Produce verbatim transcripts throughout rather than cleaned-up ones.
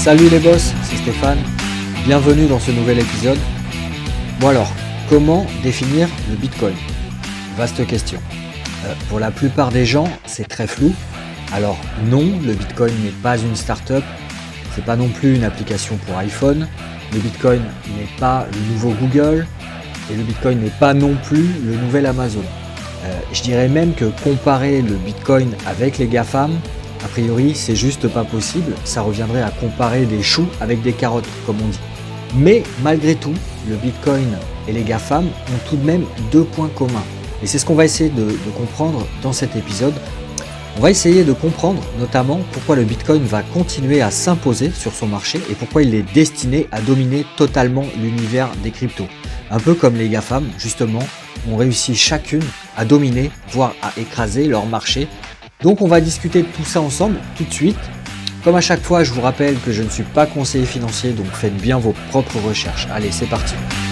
Salut les boss, c'est Stéphane, bienvenue dans ce nouvel épisode. Bon alors, comment définir le Bitcoin? Vaste question. Euh, pour la plupart des gens, c'est très flou. Alors non, le Bitcoin n'est pas une start-up, c'est pas non plus une application pour iPhone, le Bitcoin n'est pas le nouveau Google, et le Bitcoin n'est pas non plus le nouvel Amazon. Euh, je dirais même que comparer le Bitcoin avec les GAFAM, a priori, c'est juste pas possible. Ça reviendrait à comparer des choux avec des carottes, comme on dit. Mais malgré tout, le Bitcoin et les GAFAM ont tout de même deux points communs. Et c'est ce qu'on va essayer de, de comprendre dans cet épisode. On va essayer de comprendre notamment pourquoi le Bitcoin va continuer à s'imposer sur son marché et pourquoi il est destiné à dominer totalement l'univers des cryptos. Un peu comme les GAFAM, justement, ont réussi chacune à dominer, voire à écraser leur marché. Donc on va discuter de tout ça ensemble tout de suite. Comme à chaque fois, je vous rappelle que je ne suis pas conseiller financier, donc faites bien vos propres recherches. Allez, c'est parti.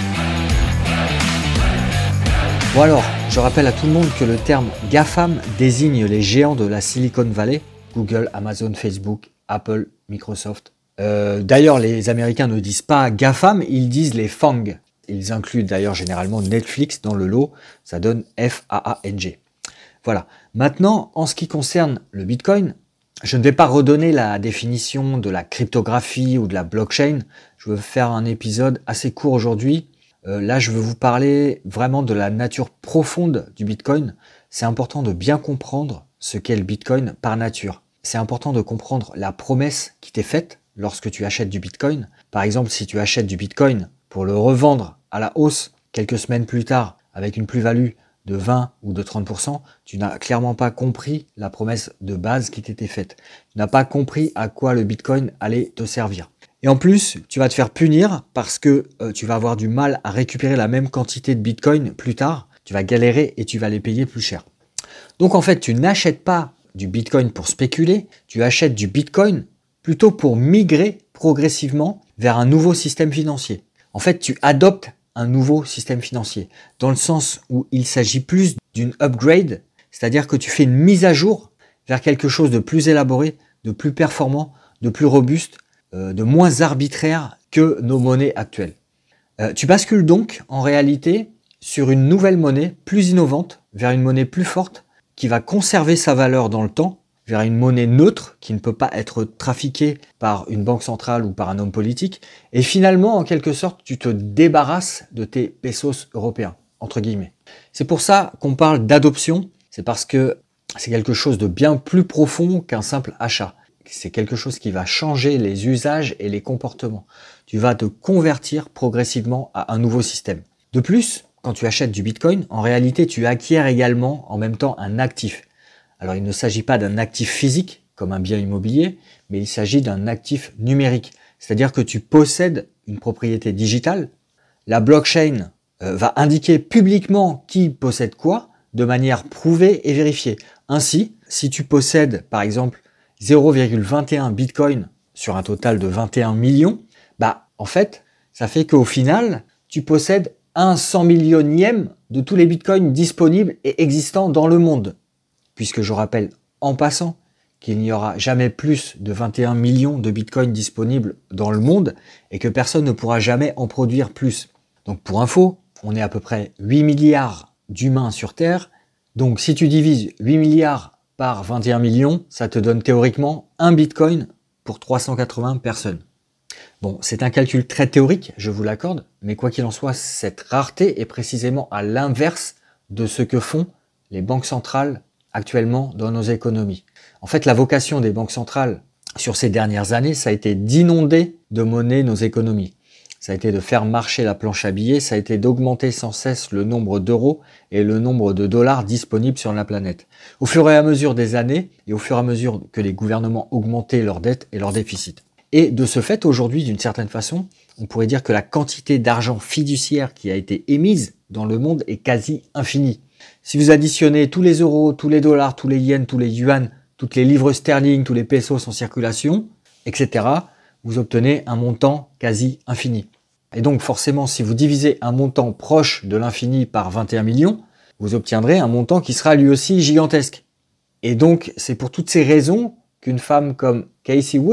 Bon alors, je rappelle à tout le monde que le terme GAFAM désigne les géants de la Silicon Valley, Google, Amazon, Facebook, Apple, Microsoft. Euh, d'ailleurs, les Américains ne disent pas GAFAM, ils disent les FANG. Ils incluent d'ailleurs généralement Netflix dans le lot, ça donne F A A N G. Voilà. Maintenant, en ce qui concerne le Bitcoin, je ne vais pas redonner la définition de la cryptographie ou de la blockchain. Je veux faire un épisode assez court aujourd'hui. Euh, là, je veux vous parler vraiment de la nature profonde du Bitcoin. C'est important de bien comprendre ce qu'est le Bitcoin par nature. C'est important de comprendre la promesse qui t'est faite lorsque tu achètes du Bitcoin. Par exemple, si tu achètes du Bitcoin pour le revendre à la hausse quelques semaines plus tard avec une plus-value de vingt ou de trente pour cent, tu n'as clairement pas compris la promesse de base qui t'était faite. Tu n'as pas compris à quoi le Bitcoin allait te servir. Et en plus, tu vas te faire punir parce que euh, tu vas avoir du mal à récupérer la même quantité de Bitcoin plus tard. Tu vas galérer et tu vas les payer plus cher. Donc en fait, tu n'achètes pas du Bitcoin pour spéculer, tu achètes du Bitcoin plutôt pour migrer progressivement vers un nouveau système financier. En fait, tu adoptes un nouveau système financier, dans le sens où il s'agit plus d'une upgrade, c'est-à-dire que tu fais une mise à jour vers quelque chose de plus élaboré, de plus performant, de plus robuste, euh, de moins arbitraire que nos monnaies actuelles. Euh, tu bascules donc en réalité sur une nouvelle monnaie plus innovante, vers une monnaie plus forte, qui va conserver sa valeur dans le temps, vers une monnaie neutre qui ne peut pas être trafiquée par une banque centrale ou par un homme politique. Et finalement, en quelque sorte, tu te débarrasses de tes pesos européens, entre guillemets. C'est pour ça qu'on parle d'adoption. C'est parce que c'est quelque chose de bien plus profond qu'un simple achat. C'est quelque chose qui va changer les usages et les comportements. Tu vas te convertir progressivement à un nouveau système. De plus, quand tu achètes du Bitcoin, en réalité, tu acquiers également en même temps un actif. Alors, il ne s'agit pas d'un actif physique, comme un bien immobilier, mais il s'agit d'un actif numérique. C'est-à-dire que tu possèdes une propriété digitale. La blockchain euh, va indiquer publiquement qui possède quoi, de manière prouvée et vérifiée. Ainsi, si tu possèdes, par exemple, zéro virgule vingt et un Bitcoin sur un total de vingt et un millions, bah, en fait, ça fait qu'au final, tu possèdes un cent millionième de tous les Bitcoins disponibles et existants dans le monde. Puisque je rappelle en passant qu'il n'y aura jamais plus de vingt et un millions de bitcoins disponibles dans le monde et que personne ne pourra jamais en produire plus. Donc pour info, on est à peu près huit milliards d'humains sur Terre. Donc si tu divises huit milliards par vingt et un millions, ça te donne théoriquement un bitcoin pour trois cent quatre-vingts personnes. Bon, c'est un calcul très théorique, je vous l'accorde, mais quoi qu'il en soit, cette rareté est précisément à l'inverse de ce que font les banques centrales actuellement dans nos économies. En fait, la vocation des banques centrales sur ces dernières années, ça a été d'inonder de monnaie nos économies. Ça a été de faire marcher la planche à billets, ça a été d'augmenter sans cesse le nombre d'euros et le nombre de dollars disponibles sur la planète. Au fur et à mesure des années, et au fur et à mesure que les gouvernements augmentaient leurs dettes et leurs déficits. Et de ce fait, aujourd'hui, d'une certaine façon, on pourrait dire que la quantité d'argent fiduciaire qui a été émise dans le monde est quasi infinie. Si vous additionnez tous les euros, tous les dollars, tous les yens, tous les yuans, toutes les livres sterling, tous les pesos en circulation, et cetera, vous obtenez un montant quasi infini. Et donc forcément, si vous divisez un montant proche de l'infini par vingt et un millions, vous obtiendrez un montant qui sera lui aussi gigantesque. Et donc, c'est pour toutes ces raisons qu'une femme comme Casey Woods,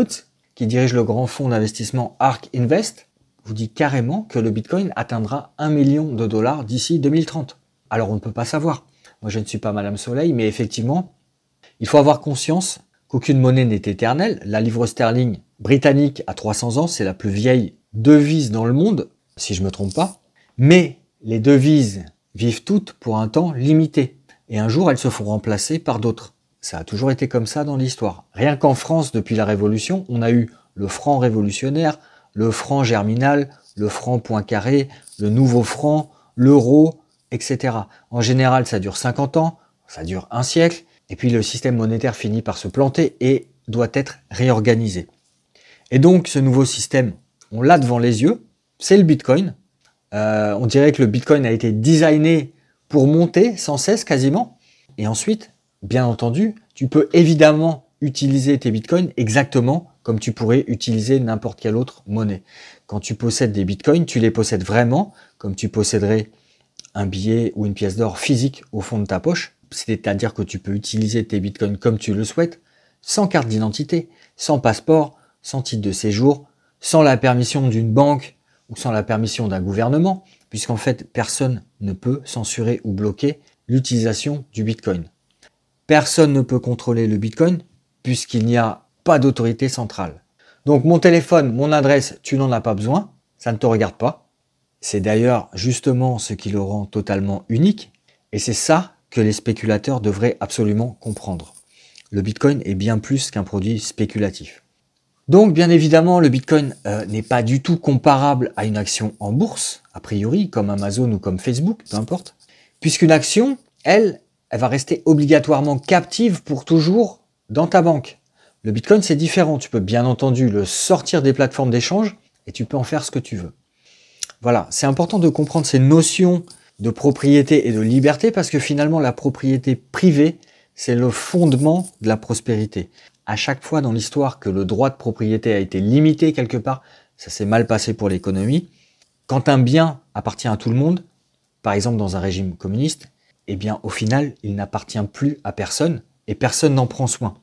qui dirige le grand fonds d'investissement ARK Invest, vous dit carrément que le Bitcoin atteindra un million de dollars d'ici deux mille trente. Alors on ne peut pas savoir. Moi je ne suis pas Madame Soleil, mais effectivement, il faut avoir conscience qu'aucune monnaie n'est éternelle. La livre sterling britannique a trois cents ans, c'est la plus vieille devise dans le monde, si je ne me trompe pas. Mais les devises vivent toutes pour un temps limité. Et un jour, elles se font remplacer par d'autres. Ça a toujours été comme ça dans l'histoire. Rien qu'en France, depuis la Révolution, on a eu le franc révolutionnaire, le franc germinal, le franc Poincaré, le nouveau franc, l'euro, et cetera. En général, ça dure cinquante ans, ça dure un siècle, et puis le système monétaire finit par se planter et doit être réorganisé. Et donc, ce nouveau système, on l'a devant les yeux, c'est le Bitcoin. Euh, on dirait que le Bitcoin a été designé pour monter sans cesse quasiment. Et ensuite, bien entendu, tu peux évidemment utiliser tes Bitcoins exactement comme tu pourrais utiliser n'importe quelle autre monnaie. Quand tu possèdes des Bitcoins, tu les possèdes vraiment comme tu posséderais un billet ou une pièce d'or physique au fond de ta poche. C'est-à-dire que tu peux utiliser tes Bitcoins comme tu le souhaites, sans carte d'identité, sans passeport, sans titre de séjour, sans la permission d'une banque ou sans la permission d'un gouvernement, puisqu'en fait, personne ne peut censurer ou bloquer l'utilisation du Bitcoin. Personne ne peut contrôler le Bitcoin, puisqu'il n'y a pas d'autorité centrale. Donc mon téléphone, mon adresse, tu n'en as pas besoin, ça ne te regarde pas. C'est d'ailleurs justement ce qui le rend totalement unique, et c'est ça que les spéculateurs devraient absolument comprendre. Le Bitcoin est bien plus qu'un produit spéculatif. Donc bien évidemment, le Bitcoin euh, n'est pas du tout comparable à une action en bourse, a priori, comme Amazon ou comme Facebook, peu importe, puisqu'une action, elle, elle va rester obligatoirement captive pour toujours dans ta banque. Le Bitcoin, c'est différent. Tu peux bien entendu le sortir des plateformes d'échange et tu peux en faire ce que tu veux. Voilà, c'est important de comprendre ces notions de propriété et de liberté parce que finalement, la propriété privée, c'est le fondement de la prospérité. À chaque fois dans l'histoire que le droit de propriété a été limité quelque part, ça s'est mal passé pour l'économie. Quand un bien appartient à tout le monde, par exemple dans un régime communiste, eh bien au final, il n'appartient plus à personne et personne n'en prend soin.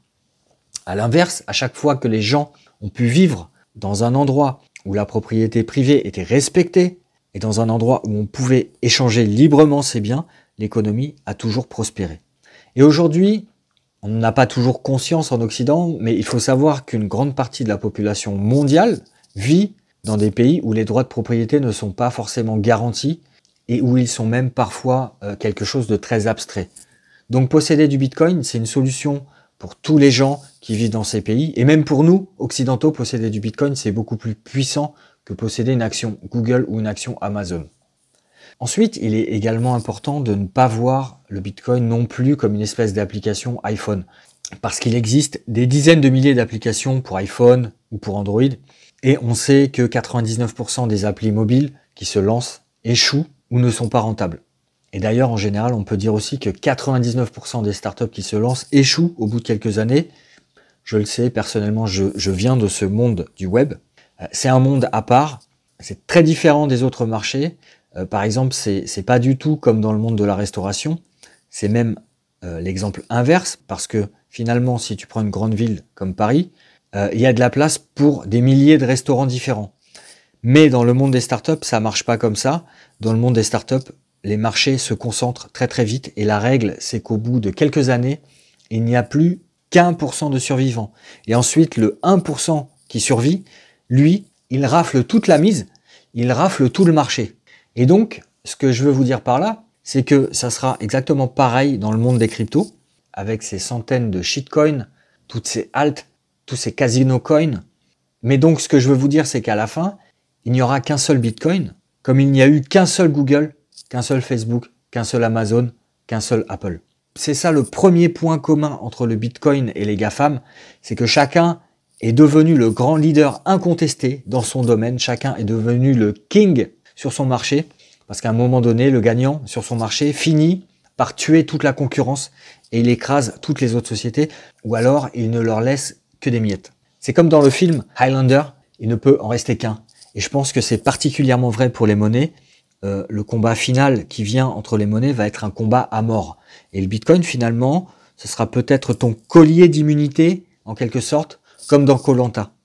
À l'inverse, à chaque fois que les gens ont pu vivre dans un endroit où la propriété privée était respectée et dans un endroit où on pouvait échanger librement ses biens, l'économie a toujours prospéré. Et aujourd'hui, on n'a pas toujours conscience en Occident, mais il faut savoir qu'une grande partie de la population mondiale vit dans des pays où les droits de propriété ne sont pas forcément garantis et où ils sont même parfois euh, quelque chose de très abstrait. Donc posséder du Bitcoin, c'est une solution pour tous les gens qui vivent dans ces pays. Et même pour nous, occidentaux, posséder du Bitcoin, c'est beaucoup plus puissant que posséder une action Google ou une action Amazon. Ensuite, il est également important de ne pas voir le Bitcoin non plus comme une espèce d'application iPhone. Parce qu'il existe des dizaines de milliers d'applications pour iPhone ou pour Android. Et on sait que quatre-vingt-dix-neuf pour cent des applis mobiles qui se lancent échouent ou ne sont pas rentables. Et d'ailleurs, en général, on peut dire aussi que quatre-vingt-dix-neuf pour cent des startups qui se lancent échouent au bout de quelques années. Je le sais, personnellement, je, je viens de ce monde du web. C'est un monde à part. C'est très différent des autres marchés. Euh, par exemple, c'est, c'est pas du tout comme dans le monde de la restauration. C'est même euh, l'exemple inverse, parce que finalement, si tu prends une grande ville comme Paris, euh, il y a de la place pour des milliers de restaurants différents. Mais dans le monde des startups, ça marche pas comme ça. Dans le monde des startups, les marchés se concentrent très très vite et la règle, c'est qu'au bout de quelques années, il n'y a plus qu'un pour cent de survivants. Et ensuite, le un pour cent qui survit, lui, il rafle toute la mise, il rafle tout le marché. Et donc, ce que je veux vous dire par là, c'est que ça sera exactement pareil dans le monde des cryptos, avec ces centaines de shitcoins, toutes ces alt, tous ces casino coins. Mais donc, ce que je veux vous dire, c'est qu'à la fin, il n'y aura qu'un seul Bitcoin, comme il n'y a eu qu'un seul Google, qu'un seul Facebook, qu'un seul Amazon, qu'un seul Apple. C'est ça le premier point commun entre le Bitcoin et les GAFAM, c'est que chacun est devenu le grand leader incontesté dans son domaine, chacun est devenu le king sur son marché, parce qu'à un moment donné, le gagnant sur son marché finit par tuer toute la concurrence et il écrase toutes les autres sociétés, ou alors il ne leur laisse que des miettes. C'est comme dans le film Highlander, il ne peut en rester qu'un. Et je pense que c'est particulièrement vrai pour les monnaies. Euh, le combat final qui vient entre les monnaies va être un combat à mort. Et le Bitcoin, finalement, ce sera peut-être ton collier d'immunité, en quelque sorte, comme dans Koh-Lanta.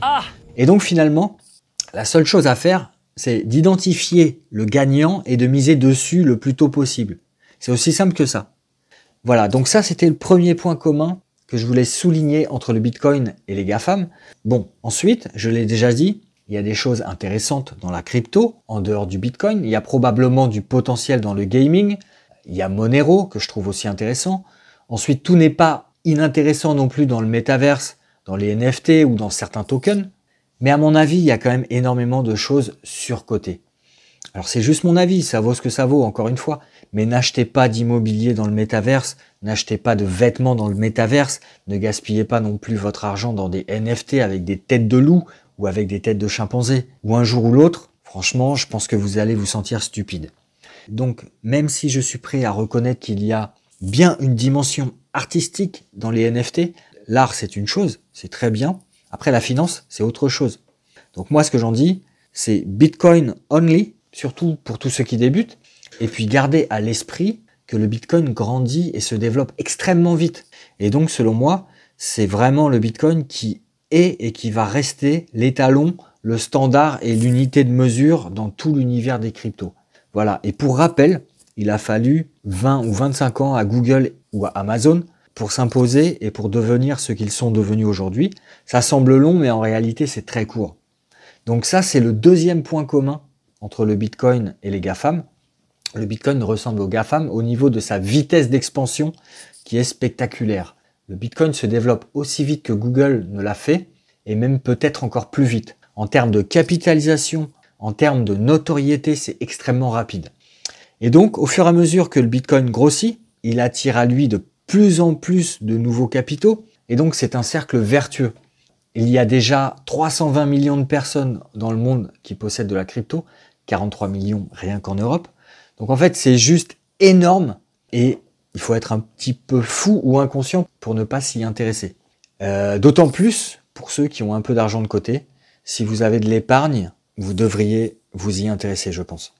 Ah! Et donc finalement, la seule chose à faire, c'est d'identifier le gagnant et de miser dessus le plus tôt possible. C'est aussi simple que ça. Voilà, donc ça c'était le premier point commun que je voulais souligner entre le Bitcoin et les GAFAM. Bon, ensuite, je l'ai déjà dit, il y a des choses intéressantes dans la crypto, en dehors du Bitcoin. Il y a probablement du potentiel dans le gaming. Il y a Monero, que je trouve aussi intéressant. Ensuite, tout n'est pas inintéressant non plus dans le métaverse, dans les N F T ou dans certains tokens. Mais à mon avis, il y a quand même énormément de choses surcotées. Alors c'est juste mon avis, ça vaut ce que ça vaut, encore une fois. Mais n'achetez pas d'immobilier dans le métaverse, n'achetez pas de vêtements dans le métaverse, ne gaspillez pas non plus votre argent dans des N F T avec des têtes de loup ou avec des têtes de chimpanzés. Ou un jour ou l'autre, franchement, je pense que vous allez vous sentir stupide. Donc, même si je suis prêt à reconnaître qu'il y a bien une dimension artistique dans les N F T, l'art c'est une chose, c'est très bien. Après, la finance, c'est autre chose. Donc moi, ce que j'en dis, c'est Bitcoin only, surtout pour tous ceux qui débutent, et puis gardez à l'esprit que le Bitcoin grandit et se développe extrêmement vite. Et donc, selon moi, c'est vraiment le Bitcoin qui est et qui va rester l'étalon, le standard et l'unité de mesure dans tout l'univers des cryptos. Voilà. Et pour rappel, il a fallu vingt ou vingt-cinq ans à Google ou à Amazon pour s'imposer et pour devenir ce qu'ils sont devenus aujourd'hui. Ça semble long, mais en réalité, c'est très court. Donc ça, c'est le deuxième point commun entre le Bitcoin et les GAFAM. Le Bitcoin ressemble aux GAFAM au niveau de sa vitesse d'expansion qui est spectaculaire. Le Bitcoin se développe aussi vite que Google ne l'a fait, et même peut-être encore plus vite. En termes de capitalisation, en termes de notoriété, c'est extrêmement rapide. Et donc, au fur et à mesure que le Bitcoin grossit, il attire à lui de plus en plus de nouveaux capitaux, et donc c'est un cercle vertueux. Il y a déjà trois cent vingt millions de personnes dans le monde qui possèdent de la crypto, quarante-trois millions rien qu'en Europe. Donc en fait, c'est juste énorme, et il faut être un petit peu fou ou inconscient pour ne pas s'y intéresser. Euh, d'autant plus pour ceux qui ont un peu d'argent de côté. Si vous avez de l'épargne, vous devriez vous y intéresser, je pense.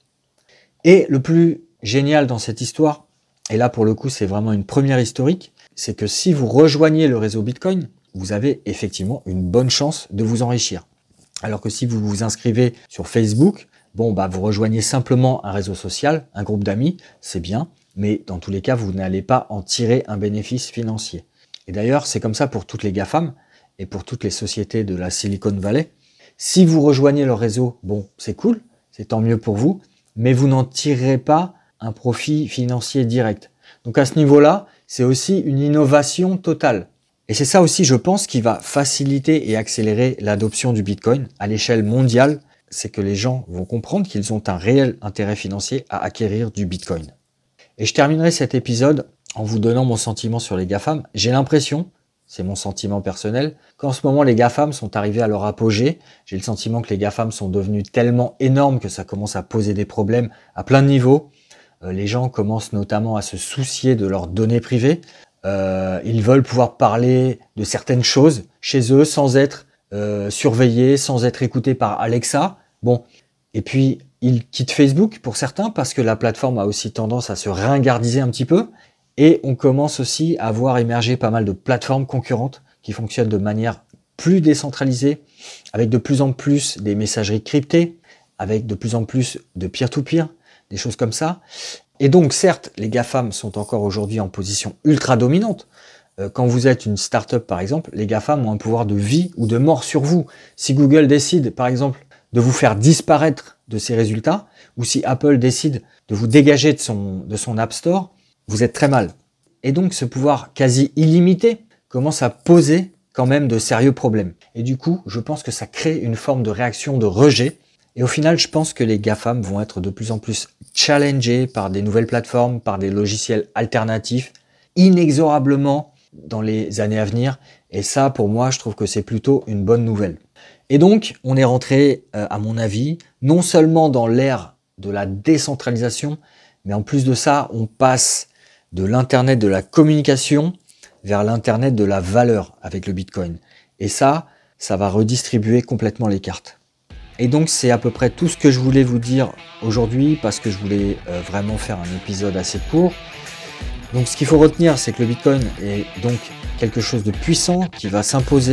Et le plus génial dans cette histoire, et là pour le coup c'est vraiment une première historique, c'est que si vous rejoignez le réseau Bitcoin, vous avez effectivement une bonne chance de vous enrichir. Alors que si vous vous inscrivez sur Facebook, bon bah vous rejoignez simplement un réseau social, un groupe d'amis, c'est bien, mais dans tous les cas vous n'allez pas en tirer un bénéfice financier. Et d'ailleurs c'est comme ça pour toutes les GAFAM et pour toutes les sociétés de la Silicon Valley. Si vous rejoignez leur réseau, bon c'est cool, c'est tant mieux pour vous, mais vous n'en tirerez pas un profit financier direct. Donc à ce niveau-là, c'est aussi une innovation totale. Et c'est ça aussi, je pense, qui va faciliter et accélérer l'adoption du Bitcoin à l'échelle mondiale. C'est que les gens vont comprendre qu'ils ont un réel intérêt financier à acquérir du Bitcoin. Et je terminerai cet épisode en vous donnant mon sentiment sur les GAFAM. J'ai l'impression, c'est mon sentiment personnel, qu'en ce moment les GAFAM sont arrivés à leur apogée. J'ai le sentiment que les GAFAM sont devenus tellement énormes que ça commence à poser des problèmes à plein de niveaux. Euh, les gens commencent notamment à se soucier de leurs données privées. Euh, ils veulent pouvoir parler de certaines choses chez eux sans être euh, surveillés, sans être écoutés par Alexa. Bon, et puis ils quittent Facebook pour certains parce que la plateforme a aussi tendance à se ringardiser un petit peu. Et on commence aussi à voir émerger pas mal de plateformes concurrentes qui fonctionnent de manière plus décentralisée, avec de plus en plus des messageries cryptées, avec de plus en plus de peer-to-peer, des choses comme ça. Et donc certes, les GAFAM sont encore aujourd'hui en position ultra dominante. Euh, quand vous êtes une start-up par exemple, les GAFAM ont un pouvoir de vie ou de mort sur vous. Si Google décide par exemple de vous faire disparaître de ses résultats, ou si Apple décide de vous dégager de son, de son App Store, vous êtes très mal. Et donc ce pouvoir quasi illimité commence à poser quand même de sérieux problèmes. Et du coup, je pense que ça crée une forme de réaction de rejet. Et au final, je pense que les GAFAM vont être de plus en plus challengés par des nouvelles plateformes, par des logiciels alternatifs, inexorablement dans les années à venir. Et ça, pour moi, je trouve que c'est plutôt une bonne nouvelle. Et donc, on est rentré, euh, à mon avis, non seulement dans l'ère de la décentralisation, mais en plus de ça, on passe de l'Internet de la communication vers l'Internet de la valeur avec le Bitcoin. Et ça, ça va redistribuer complètement les cartes. Et donc, c'est à peu près tout ce que je voulais vous dire aujourd'hui parce que je voulais euh, vraiment faire un épisode assez court. Donc, ce qu'il faut retenir, c'est que le Bitcoin est donc quelque chose de puissant qui va s'imposer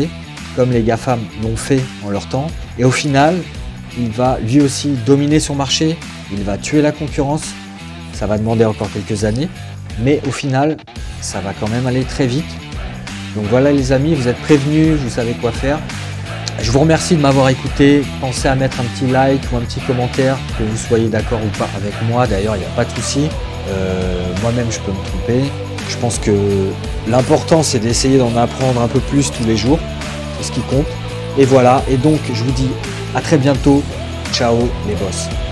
comme les GAFAM l'ont fait en leur temps. Et au final, il va lui aussi dominer son marché, il va tuer la concurrence. Ça va demander encore quelques années, mais au final, ça va quand même aller très vite. Donc voilà les amis, vous êtes prévenus, vous savez quoi faire. Je vous remercie de m'avoir écouté. Pensez à mettre un petit like ou un petit commentaire, que vous soyez d'accord ou pas avec moi. D'ailleurs, il n'y a pas de souci. Euh, moi-même, je peux me tromper. Je pense que l'important, c'est d'essayer d'en apprendre un peu plus tous les jours. C'est ce qui compte. Et voilà. Et donc, je vous dis à très bientôt. Ciao les boss.